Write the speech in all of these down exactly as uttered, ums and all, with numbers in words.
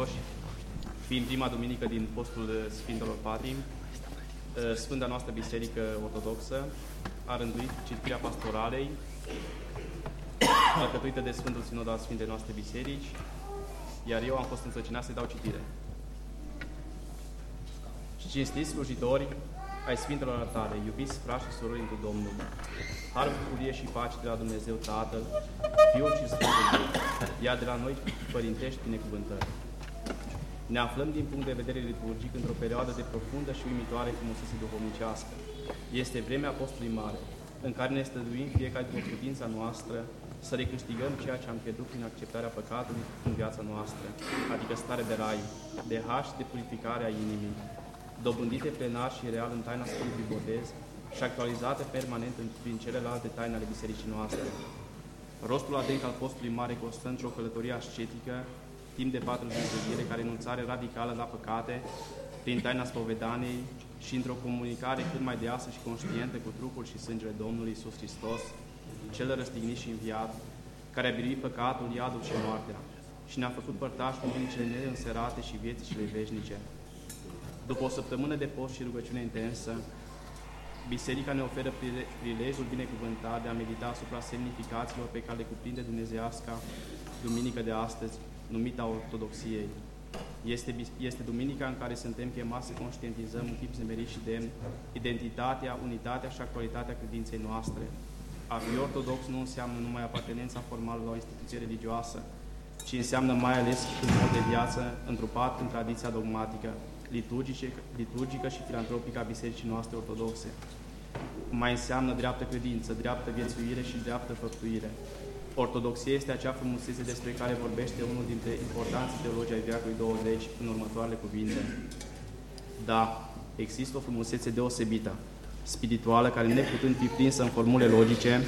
credincioși, fiind prima duminică din postul Sfintelor Patrii, Sfânta noastră Biserică Ortodoxă a rânduit citirea pastoralei alcătuită de Sfântul Sinod al Sfintei noastre Biserici, iar eu am fost însărcinat să-i dau citire. Și cinstiți slujitori ai Sfintelor Altare, iubiți frați și surori întru Domnul, har, bucurie și pace de la Dumnezeu Tatăl, Fiul și Sfântul Duh, ia de la noi părintești binecuvântări. Ne aflăm din punct de vedere liturgic într-o perioadă de profundă și uimitoare frumusețe duhovnicească. Este vremea Postului Mare, în care ne stăduim fiecare după putința noastră să recâștigăm ceea ce am pierdut prin acceptarea păcatului în viața noastră, adică stare de rai, de har și de purificare a inimii, dobândite plenar și real în taina Sfântului Botez și actualizate permanent prin celelalte taine ale bisericii noastre. Rostul adânc al Postului Mare constă într-o călătorie ascetică, timp de patruzeci de zile, ca renunțare radicală la păcate, prin taina spovedaniei și într-o comunicare cât mai deasă și conștientă cu trupul și sângele Domnului Iisus Hristos, Cel răstignit și înviat, care a biruit păcatul, iadul și moartea, și ne-a făcut părtași cu cele neînserate și vieții cele veșnice. După o săptămână de post și rugăciune intensă, Biserica ne oferă prilejul binecuvântat de a medita asupra semnificațiilor pe care le cuprinde dumnezeiasca duminică de astăzi, numită Ortodoxiei. Este, este duminica în care suntem chemați să conștientizăm în tip zmerit și demn identitatea, unitatea și actualitatea credinței noastre. A fi ortodox nu înseamnă numai apartenența formală la o instituție religioasă, ci înseamnă mai ales un mod de viață întrupat în tradiția dogmatică, liturgică și filantropică a bisericii noastre ortodoxe. Mai înseamnă dreaptă credință, dreaptă viețuire și dreaptă făptuire. Ortodoxia este acea frumusețe despre care vorbește unul dintre importanții teologii ai veacului douăzeci în următoarele cuvinte. Da, există o frumusețe deosebită, spirituală, care, neputând fi prinsă în formule logice,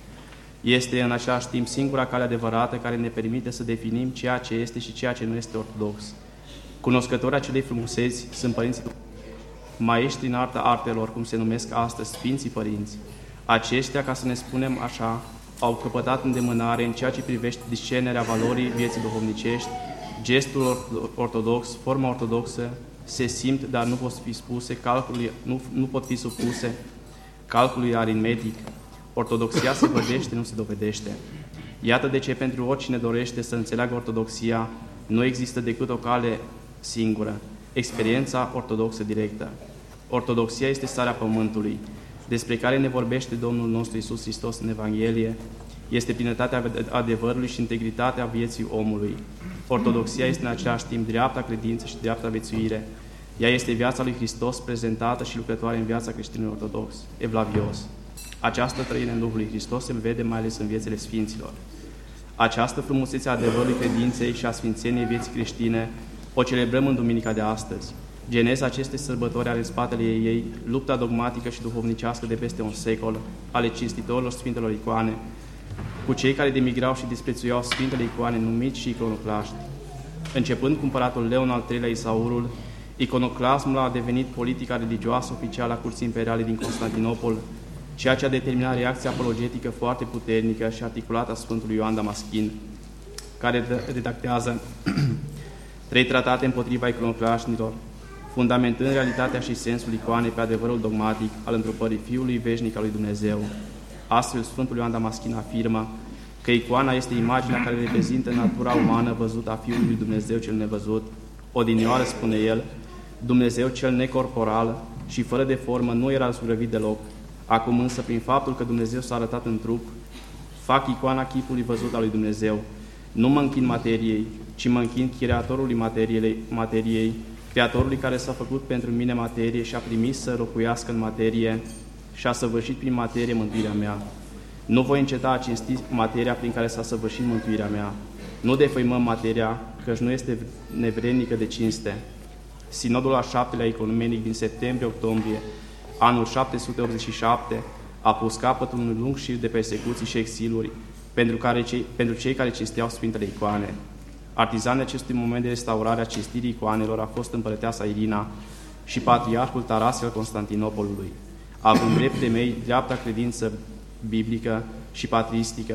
este în același timp singura cale adevărată care ne permite să definim ceea ce este și ceea ce nu este ortodox. Cunoscători acelei frumuseți sunt părinții, maestri în arta artelor, cum se numesc astăzi, Sfinții Părinți. Aceștia, ca să ne spunem așa, au căpătat îndemânare în ceea ce privește discernerea valorii vieții duhovnicești, gestul ortodox, forma ortodoxă, se simt, dar nu pot fi spuse, calculului, nu, nu pot fi supuse calculului aritmetic. Ortodoxia se vădește, nu se dovedește. Iată de ce pentru oricine dorește să înțeleagă ortodoxia, nu există decât o cale singură, experiența ortodoxă directă. Ortodoxia este starea pământului, despre care ne vorbește Domnul nostru Iisus Hristos în Evanghelie, este plinătatea adevărului și integritatea vieții omului. Ortodoxia este în același timp dreapta credință și dreapta viețuire. Ea este viața lui Hristos prezentată și lucrătoare în viața creștinului ortodox, evlavios. Această trăire în Duhul lui Hristos se vede mai ales în viețile Sfinților. Această frumusețe a adevărului credinței și a sfințeniei vieții creștine o celebrăm în duminica de astăzi. Geneza acestei sărbători are în spatele ei lupta dogmatică și duhovnicească de peste un secol ale cinstitorilor Sfintelor Icoane, cu cei care demigrau și disprețuiau Sfintele Icoane numiți și iconoclaști. Începând cu împăratul Leon al treilea Isaurul, iconoclasmul a devenit politica religioasă oficială a Curții Imperiale din Constantinopol, ceea ce a determinat reacția apologetică foarte puternică și articulată a Sfântului Ioan Damaschin, care redactează trei tratate împotriva iconoclaștilor, fundamentând realitatea și sensul icoanei pe adevărul dogmatic al întrupării Fiului veșnic al lui Dumnezeu. Astfel, Sfântul Ioan Damaschin afirmă că icoana este imaginea care reprezintă natura umană văzută a Fiului lui Dumnezeu cel nevăzut. Odinioară, spune el, Dumnezeu cel necorporal și fără de formă nu era zugrăvit deloc. Acum însă, prin faptul că Dumnezeu s-a arătat în trup, fac icoana chipului văzut al lui Dumnezeu. Nu mă închin materiei, ci mă închin Creatorului materiei, materiei, Creatorului care s-a făcut pentru mine materie și a primit să locuiască în materie și a săvârșit prin materie mântuirea mea. Nu voi înceta a cinsti materia prin care s-a săvârșit mântuirea mea. Nu defăimăm materia, căci nu este nevrednică de cinste. Sinodul al șaptelea ecumenec din septembrie-octombrie, anul șapte sute optzeci și șapte, a pus capăt unui lung șir de persecuții și exiluri pentru, care cei, pentru cei care cinsteau Sfintele Icoane. Artizanii acestui moment de restaurare a cinstirii icoanelor a fost împărăteasa Irina și patriarhul Tarasie al Constantinopolului. Având drept temei dreapta credință biblică și patristică,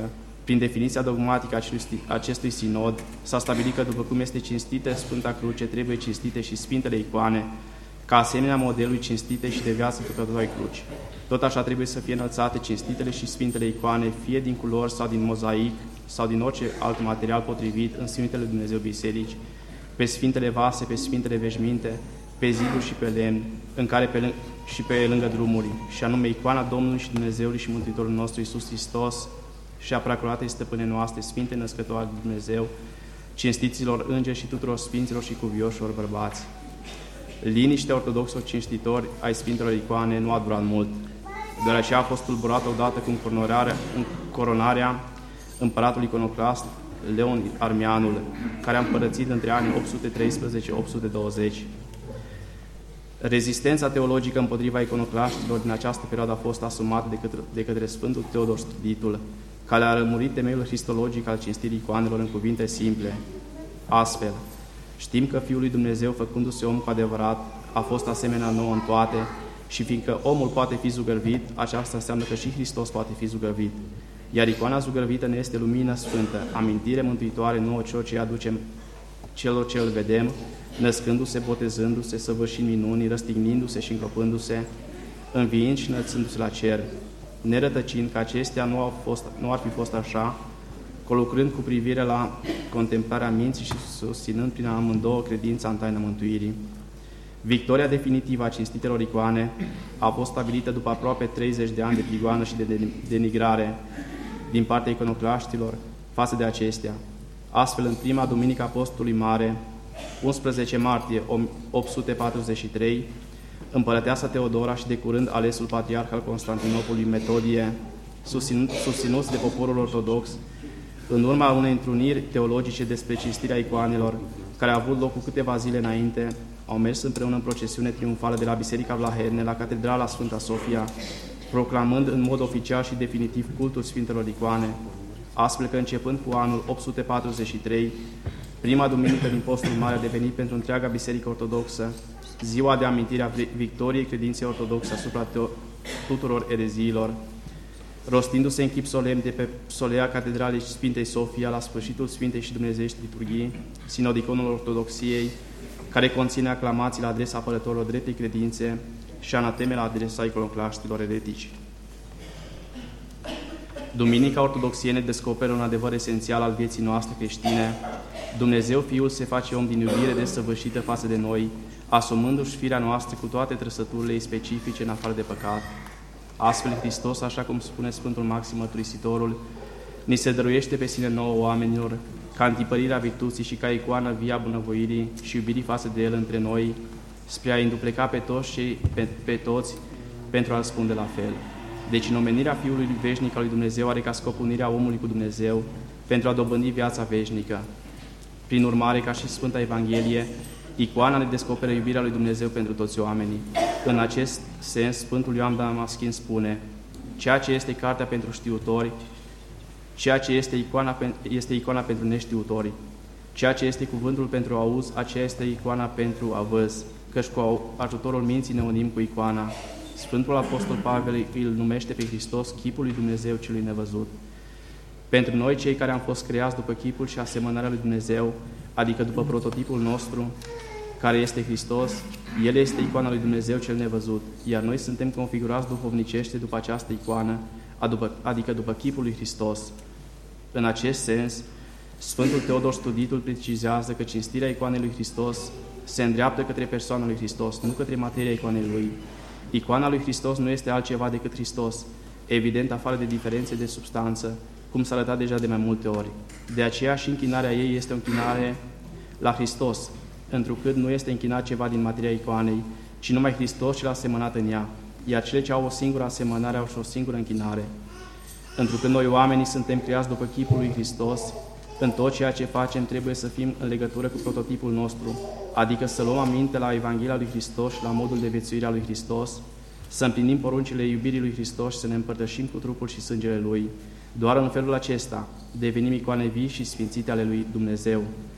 Prin definiția dogmatică a acestui sinod, s-a stabilit că după cum este cinstită Sfânta Cruce, trebuie cinstite și Sfintele Icoane, ca asemenea modelului cinstite și de viață purtătoare cruci. Tot așa trebuie să fie înălțate cinstitele și Sfintele Icoane, fie din culori sau din mozaic, sau din orice alt material potrivit în Sfintele Lui Dumnezeu biserici, pe Sfintele vase, pe Sfintele veșminte, pe ziduri și pe lemn, în care pe lâng- și pe lângă drumuri, și anume icoana Domnului și Dumnezeului și Mântuitorul nostru Iisus Hristos și a preacurate stăpâne noastre, Sfinte Născătoare de Dumnezeu, cinstiților îngeri și tuturor sfinților și cuvioșilor bărbați. Liniștea ortodoxilor cinstitori ai Sfintelor Icoane nu a durat mult, deoarece a fost tulburată odată cu coronarea, coronarea împăratului iconoclast Leon Armianul, care a împărățit între anii opt sute treisprezece - opt sute douăzeci. Rezistența teologică împotriva iconoclaștilor din această perioadă a fost asumată de către, de către Sfântul Teodor Studitul, care a rămurit temeiul cristologic al cinstirii icoanelor în cuvinte simple. Astfel, știm că Fiul lui Dumnezeu, făcându-se om cu adevărat, a fost asemenea nouă în toate, și fiindcă omul poate fi zugrăvit, aceasta înseamnă că și Hristos poate fi zugrăvit. Iar icoana zugrăvită ne este lumină sfântă, amintire mântuitoare nouă celor ce aducem celor ce îl vedem, născându-se, botezându-se, săvârșind minunii, răstignindu-se și încropându-se, înviind și înălțându-se la cer, nerătăcind că acestea nu, au fost, nu ar fi fost așa, colucrând cu privire la contemplarea minții și susținând prin amândouă credința în taina mântuirii. Victoria definitivă a cinstitelor icoane a fost stabilită după aproape treizeci de ani de prigoană și de denigrare din partea iconoclaștilor față de acestea. Astfel, în prima duminică a Postului Mare, unsprezece martie opt sute patruzeci și trei, împărăteasa Teodora și de curând alesul patriarh al Constantinopolului Metodie, susținuți de poporul ortodox, în urma unei întruniri teologice despre cinstirea icoanelor, care a avut loc cu câteva zile înainte, au mers împreună în procesiune triumfală de la Biserica Vlaherne la Catedrala Sfânta Sofia, proclamând în mod oficial și definitiv cultul Sfintelor Icoane, astfel că începând cu anul opt sute patruzeci și trei, prima duminică din Postul Mare a devenit pentru întreaga Biserică Ortodoxă ziua de amintire a victoriei credinței ortodoxe asupra tuturor ereziilor, rostindu-se în chip solemn de pe solea Catedralei Sfintei Sofia la sfârșitul Sfintei și Dumnezeiești liturghii, sinodiconul Ortodoxiei, care conține aclamații la adresa apărătorilor dreptei credințe și anateme la adresa iconoclaștilor eretici. Duminica Ortodoxie ne descoperă un adevăr esențial al vieții noastre creștine. Dumnezeu Fiul se face om din iubire desăvârșită față de noi, asumându-și firea noastră cu toate trăsăturile ei specifice în afară de păcat. Astfel, Hristos, așa cum spune Sfântul Maxim Mărturisitorul, ni se dăruiește pe sine nouă oamenilor, ca întipărirea virtuții și ca icoană via bunăvoirii și iubirii față de El între noi, spre a îndupleca pe toți și pe, pe toți pentru a răspunde la fel. Deci, în omenirea Fiului veșnic al lui Dumnezeu are ca scop unirea omului cu Dumnezeu pentru a dobândi viața veșnică. Prin urmare, ca și Sfânta Evanghelie, icoana ne descoperă iubirea lui Dumnezeu pentru toți oamenii. În acest sens, Sfântul Ioan Damaschin spune: ceea ce este cartea pentru știutori, ceea ce este icoana, este icoana pentru neștiutori, ceea ce este cuvântul pentru auz, aceea este icoana pentru avăz, căci cu ajutorul minții ne unim cu icoana. Sfântul Apostol Pavel îl numește pe Hristos chipul lui Dumnezeu celui nevăzut. Pentru noi, cei care am fost creați după chipul și asemănarea lui Dumnezeu, adică după prototipul nostru, care este Hristos, El este icoana lui Dumnezeu cel nevăzut, iar noi suntem configurați duhovnicește după această icoană, adică după chipul lui Hristos. În acest sens, Sfântul Teodor Studitul precizează că cinstirea icoanei lui Hristos se îndreaptă către persoana lui Hristos, nu către materia icoanei lui. Icoana lui Hristos nu este altceva decât Hristos, evident afară de diferențe de substanță, cum s-a arătat deja de mai multe ori. De aceea și închinarea ei este o închinare la Hristos, întrucât nu este închinat ceva din materia icoanei, ci numai Hristos cel asemănat în ea, iar cele ce au o singură asemănare au și o singură închinare. Întrucât noi oamenii suntem creați după chipul lui Hristos, în tot ceea ce facem trebuie să fim în legătură cu prototipul nostru, adică să luăm aminte la Evanghelia lui Hristos și la modul de viețuire a lui Hristos, să împlinim poruncile iubirii lui Hristos și să ne împărtășim cu trupul și sângele Lui. Doar în felul acesta devenim icoane vii și sfințite ale lui Dumnezeu.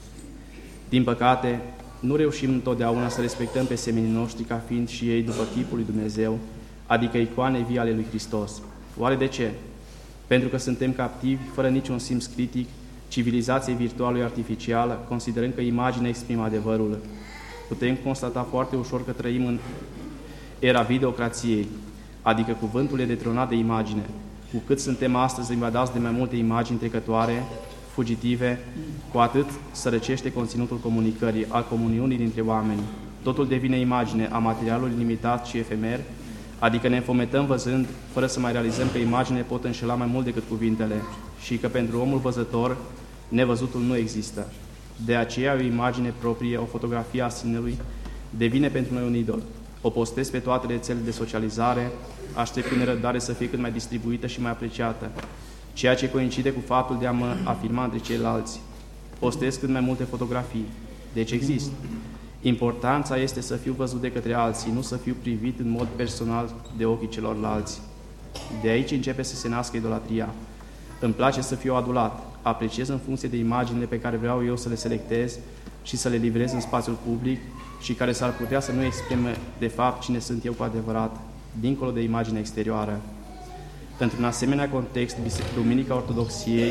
Din păcate, nu reușim întotdeauna să respectăm pe semenii noștri ca fiind și ei după chipul lui Dumnezeu, adică icoane vii ale lui Hristos. Oare de ce? pentru că suntem captivi, fără niciun simț critic, civilizației virtualului artificială, considerând că imaginea exprimă adevărul. Putem constata foarte ușor că trăim în era videocrației, adică cuvântul e detronat de imagine. Cu cât suntem astăzi invadați de mai multe imagini trecătoare, fugitive, cu atât sărăcește conținutul comunicării, al comuniunii dintre oameni. Totul devine imagine a materialului limitat și efemer, adică ne înfometăm văzând, fără să mai realizăm că imaginile pot înșela mai mult decât cuvintele și că pentru omul văzător, nevăzutul nu există. De aceea, o imagine proprie, o fotografie a sinelui, devine pentru noi un idol. O postez pe toate rețelele de socializare, aștept cu nerăbdare să fie cât mai distribuită și mai apreciată, ceea ce coincide cu faptul de a mă afirma între ceilalți. Postez cât mai multe fotografii, deci există. Importanța este să fiu văzut de către alții, nu să fiu privit în mod personal de ochii celorlalți. De aici începe să se nască idolatria. Îmi place să fiu adulat, apreciez în funcție de imaginile pe care vreau eu să le selectez și să le livrez în spațiul public și care s-ar putea să nu exprime de fapt cine sunt eu cu adevărat, dincolo de imaginea exterioară. Într-un asemenea context, Duminica Ortodoxiei,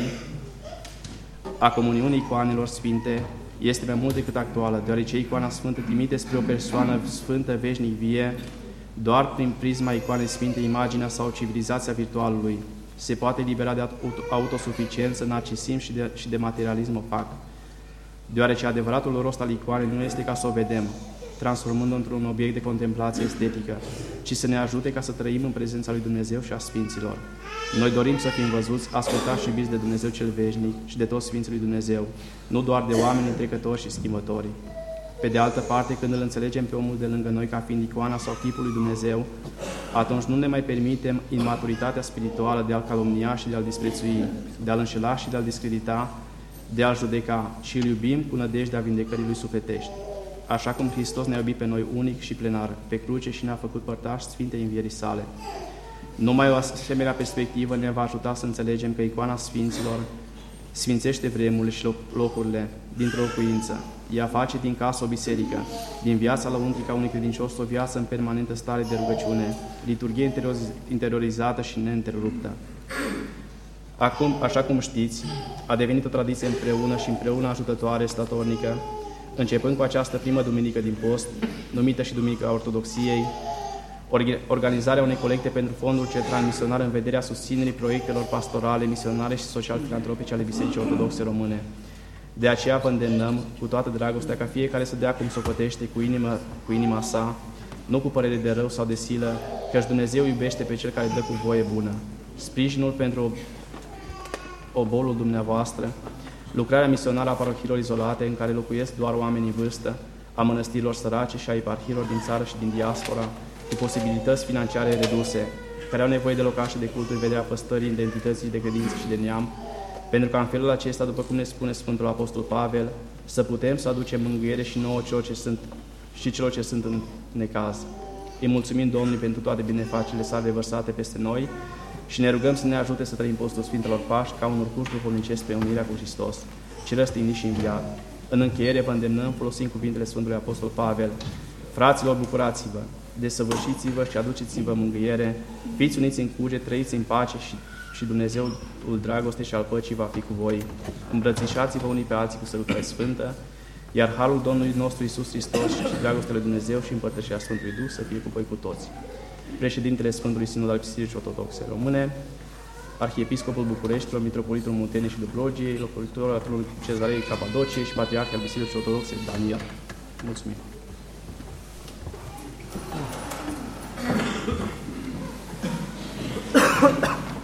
a comuniunii icoanelor sfinte, este mai mult decât actuală, deoarece icoana sfântă trimite spre o persoană sfântă, veșnic vie, doar prin prisma icoanei sfinte, imaginea sau civilizația virtualului. Se poate libera de autosuficiență, narcisism și de, și de materialism opac, deoarece adevăratul rost al icoanei nu este ca să o vedem, transformând-o într-un obiect de contemplație estetică, ci să ne ajute ca să trăim în prezența lui Dumnezeu și a Sfinților. Noi dorim să fim văzuți, ascultați și iubiți de Dumnezeu cel veșnic și de toți Sfinții lui Dumnezeu, nu doar de oameni trecători și schimbători. Pe de altă parte, când îl înțelegem pe omul de lângă noi ca fiind icoana sau chipul lui Dumnezeu, atunci nu ne mai permitem imaturitatea spirituală de a-l calomnia și de a-l disprețui, de a-l înșela și de a-l discredita, de a-l judeca, și îl iubim cu nădejdea vindecării lui sufletești. Așa cum Hristos ne-a iubit pe noi unic și plenar, pe cruce, și ne-a făcut părtași Sfintei învierii sale. Numai o asemenea perspectivă ne va ajuta să înțelegem că icoana Sfinților sfințește vremurile și locurile dintr-o locuință. Ea face din casă o biserică, din viața lăuntrică a unui credincios o viață în permanentă stare de rugăciune, liturghie interiorizată și neîntreruptă. Acum, așa cum știți, a devenit o tradiție împreună și împreună ajutătoare, statornică, începând cu această primă duminică din post, numită și Duminica Ortodoxiei, organizarea unei colecte pentru Fondul Central Misionar în vederea susținerii proiectelor pastorale, misionare și social-filantropice ale Bisericii Ortodoxe Române. De aceea vă îndemnăm cu toată dragostea ca fiecare să dea cum s-o cu inima, cu inima sa, nu cu părere de rău sau de silă, căci Dumnezeu iubește pe cel care dă cu voie bună. Sprijinul pentru obolul dumneavoastră, lucrarea misionară a parohiilor izolate în care locuiesc doar oameni în vârstă, a mănăstirilor sărace și a eparhiilor din țară și din diaspora, cu posibilități financiare reduse, care au nevoie de locașe de cult în vederea păstării identității de credință și de neam, pentru ca în felul acesta, după cum ne spune Sfântul Apostol Pavel, să putem să aducem mângâiere și nouă celor ce sunt, și celor ce sunt în necaz. Îi mulțumim Domnului pentru toate binefacerile sale vărsate peste noi și ne rugăm să ne ajute să trăim postul Sfintelor Paști ca un urcuș duhovnicesc pe unirea cu Hristos, cel răstignit și înviat. În încheiere vă îndemnăm, folosind cuvintele Sfântului Apostol Pavel: fraților, bucurați-vă, desăvârșiți-vă și aduceți-vă mângâiere, fiți uniți în cuget, trăiți în pace și, și Dumnezeul dragostei și al păcii va fi cu voi. Îmbrățișați-vă unii pe alții cu sărutare sfântă, iar harul Domnului nostru Iisus Hristos și dragostea lui Dumnezeu și împărtășirea Sfântului Duh să fie cu voi cu toți. Președintele Sfântului Sinod al Bisericii Ortodoxe Române, Arhiepiscopul Bucureștilor, Mitropolitul Munteniei și Dobrogiei, locuitorul atului Cezarei Capadociei și Patriarh al Bisericii Ortodoxe Daniel. Mulțumim! Ha ha ha!